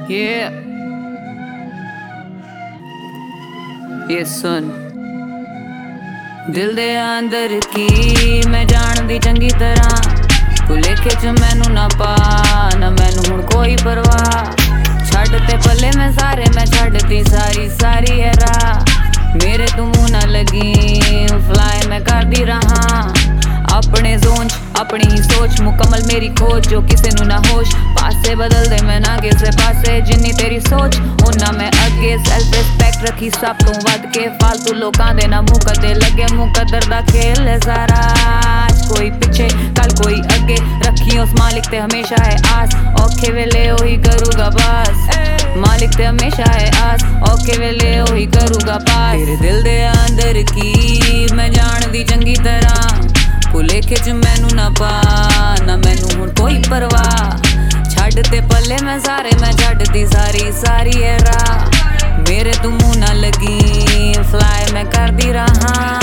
ये सुन दिल दे अंदर की मैं जानदी चंगी तरह तू लेखे च मैनू ना पा ना मैनू हुण कोई परवाह छड्ड ते पल्ले मैं सारे मैं छड्डती सारी सारी है राह मेरे तू मुंह ना लगी फ्लाई मैं करदी रहा अपने जोन अपनी ही सोच मुकम्मल मेरी खोज जो किसे नू ना होश पासे बदल दे मैं ना किसे पासे जिन्नी तेरी सोच उन्ना मैं अगे सेल्फ रिस्पेक्ट रखी सब तो वध के फालतू लोकां दे ना मुकदे लगे मुकद्दर दा खेल है सारा आज कोई पीछे कल कोई अगे रखी उस मालिक ते हमेशा है आस औखे वेले ओही करूगा बस मालिक ते हमेशा है आस औखे वेले ओही करूगा पास तेरे दिल दे अंदर की मैं जानदी चंगी तरह लेखे च मैनू ना पा ना मैनू हुण कोई परवाह छड्ड ते पल्ले मैं सारे मैं छड्डती सारी सारी है राह मेरे तू मुंह ना लगी फ्लाई मैं करदी रहा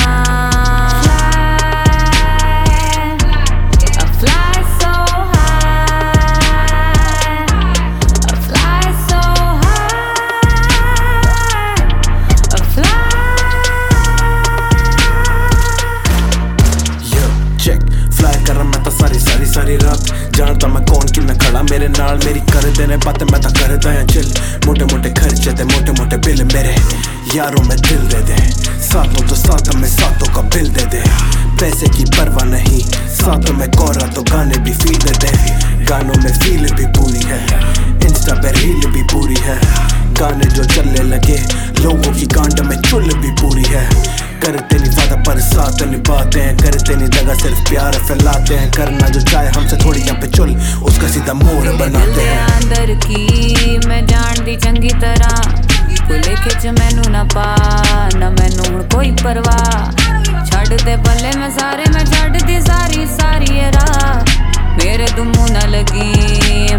सारी रात जानता मैं कौन किन्ना खड़ा मेरे नाल मेरी कर देने बातें मैं तो करदा हां चिल मोटे मोटे खर्चे ते मोटे मोटे बिल मेरे यारों में दिल दे दे साथों तो साथ में साथों का बिल दे दे पैसे की परवाह नहीं साथों में कोरा तो गाने भी फील दे दे गानों में फील भी पूरी है इंस्टा पे रील भी पूरी है गाने जो चलने लगे लोगों की गांड में चुल भी पूरी है करते नहीं वादा पर साथ निभाते हैं करते नहीं दगा सिर्फ प्यार फैलाते हैं करना जो चाहे हमसे थोड़ी यहाँ पे चुल उसका सीधा मोर बनाते हैं अंदर की मैं जानदी चंगी तरह तू लेखे च मैनू ना पा ना मैनू हुण कोई परवाह छड्ड ते पल्ले मैं सारे मैं छड्डती सारी सारी राह मेरे तू मुंह ना लगी